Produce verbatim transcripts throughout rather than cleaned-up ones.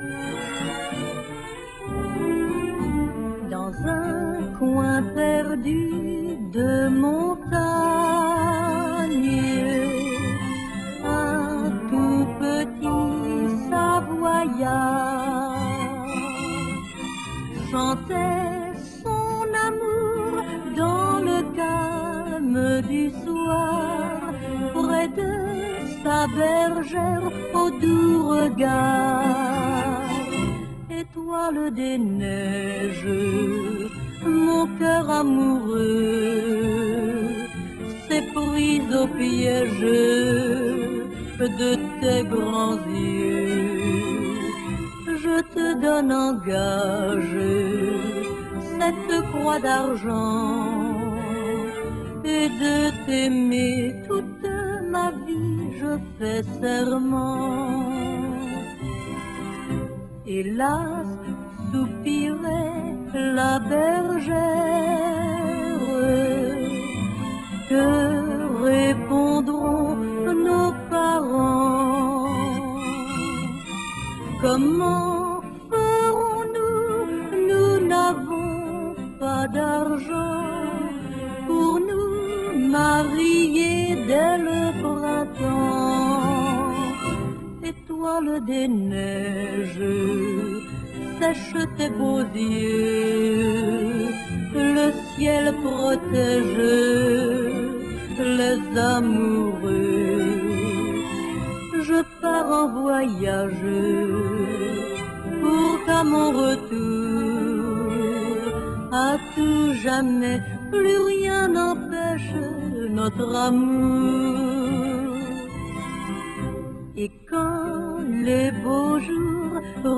Dans un coin perdu de montagne, un tout petit Savoyard chantait son amour dans le calme du soir, près de sa bergère au doux regard. Étoile des neiges, mon cœur amoureux s'est pris au piège de tes grands yeux. Je te donne en gage cette croix d'argent et de t'aimer toute ma vie je fais serment. Hélas, soupirait la bergère, que répondront nos parents? Comment ferons-nous? Nous n'avons pas d'argent pour nous marier dès le printemps. Étoile des neiges, sèche tes beaux yeux, le ciel protège les amoureux. Je pars en voyage pour qu'à mon retour, à tout jamais, plus rien n'empêche notre amour. Et quand les beaux jours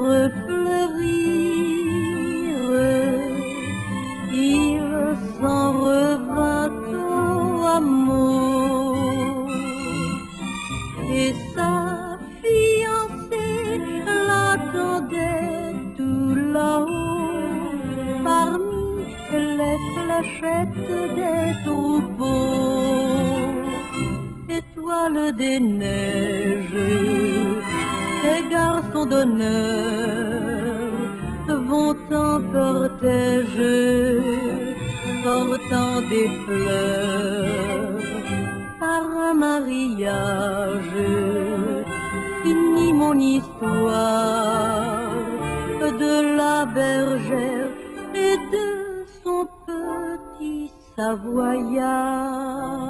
refleurirent, il s'en revint au amour. Et sa fiancée l'attendait tout là-haut, parmi les fléchettes des troupeaux. Étoile des neiges, tes garçons d'honneur vont en cortège, portant des fleurs. Par un mariage, finit mon histoire de la bergère et de son petit Savoyard.